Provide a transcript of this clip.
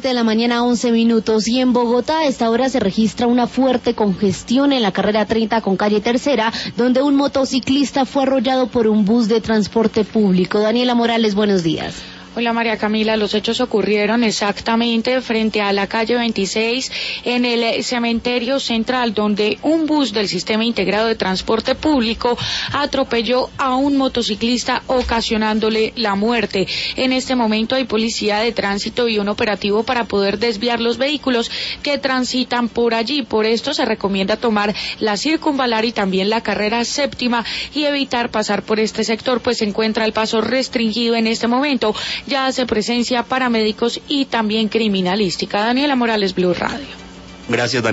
7 de la mañana, 11 minutos. Y en Bogotá a esta hora se registra una fuerte congestión en la carrera 30 con calle Tercera, donde un motociclista fue arrollado por un bus de transporte público. Daniela Morales, buenos días. Hola María Camila, los hechos ocurrieron exactamente frente a la calle 26 en el cementerio central, donde un bus del Sistema Integrado de Transporte Público atropelló a un motociclista ocasionándole la muerte. En este momento hay policía de tránsito y un operativo para poder desviar los vehículos que transitan por allí. Por esto se recomienda tomar la circunvalar y también la carrera séptima y evitar pasar por este sector, pues se encuentra el paso restringido en este momento. Ya hace presencia paramédicos y también criminalística. Daniela Morales, Blue Radio. Gracias, Daniela.